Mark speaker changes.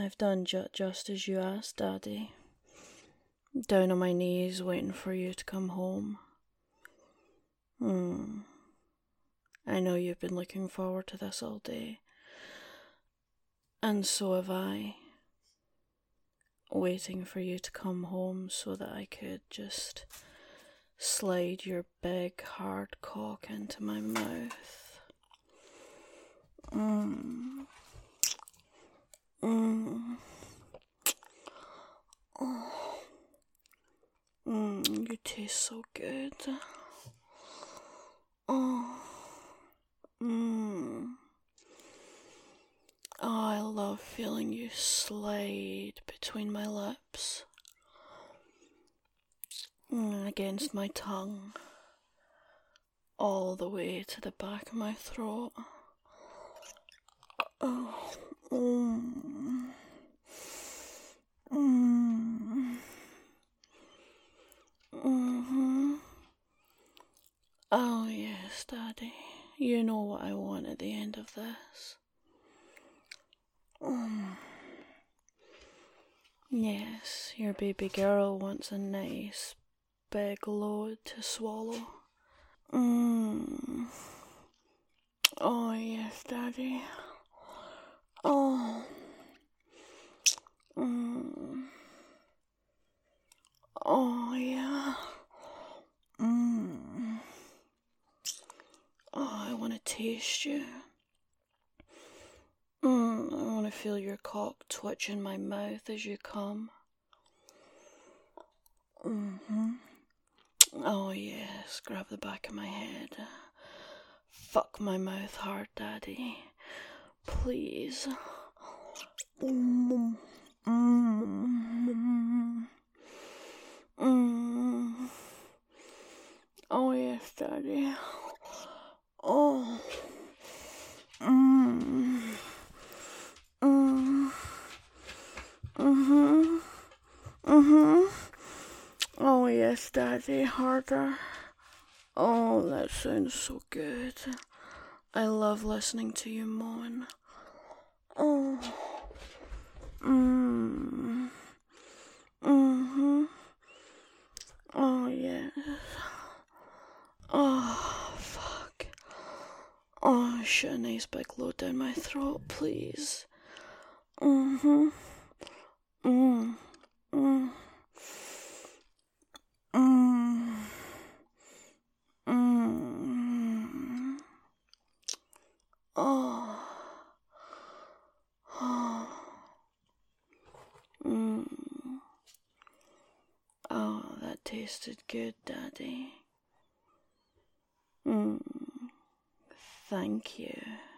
Speaker 1: I've done just as you asked, Daddy. Down on my knees, waiting for you to come home. I know you've been looking forward to this all day. And so have I. Waiting for you to come home so that I could just slide your big hard cock into my mouth. You taste so good. Oh, I love feeling you slide between my lips, against my tongue, all the way to the back of my throat. Oh, Oh yes, Daddy, you know what I want at the end of this. Yes, your baby girl wants a nice big load to swallow. Oh yes, Daddy. Oh. Oh yeah. Oh, I want to taste you. I want to feel your cock twitch in my mouth as you come. Oh yes, grab the back of my head. Fuck my mouth hard, Daddy. Please. Oh yes, Daddy. Oh. Oh yes, Daddy, harder. Oh, that sounds so good. I love listening to you moan. Oh. Oh yes. Oh fuck. Oh, shit, a nice big load down my throat, please. Oh. Oh, that tasted good, Daddy. Thank you.